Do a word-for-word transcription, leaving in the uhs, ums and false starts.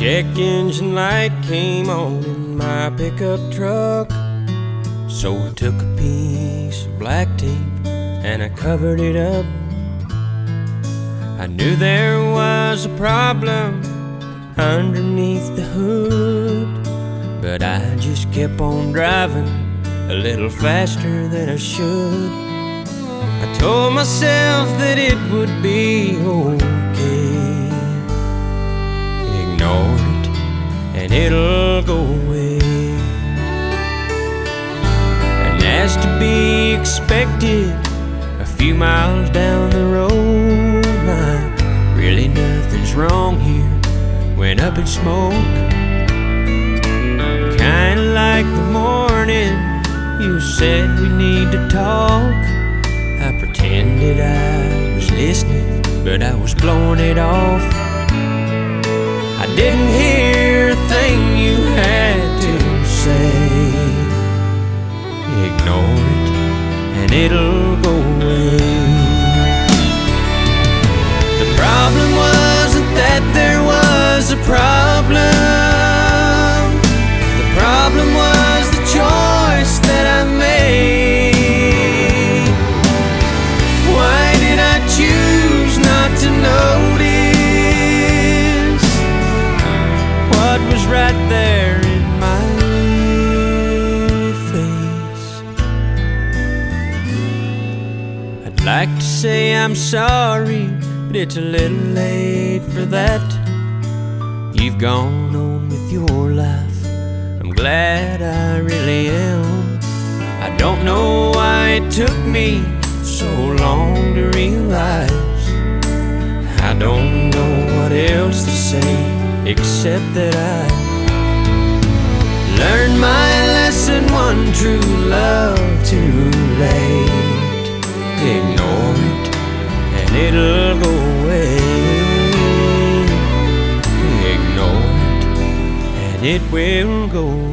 check engine light came on in my pickup truck, so I took a piece of black tape and I covered it up. I knew there was a problem underneath the hood, but I just kept on driving a little faster than I should. I told myself that it would be okay. Ignore it and it'll go away. And as to be expected, a few miles down the road, my really nothing's wrong here went up in smoke. Kinda like the morning you said we need to talk. I pretended I was listening, but I was blowing it off. I didn't hear a thing you had to say. Ignore it and it'll go away. The problem wasn't that there was a problem. The problem was the choice that I made. Why did I choose not to notice what was right there in my face? I'd like to say I'm sorry, but it's a little late for that. You've gone on with your life, I'm glad I really am. I don't know why it took me so long to realize. I don't know what else to say except that I learned my lesson, one true love too late. Ignore it and it'll go away. Ignore it and it will go away.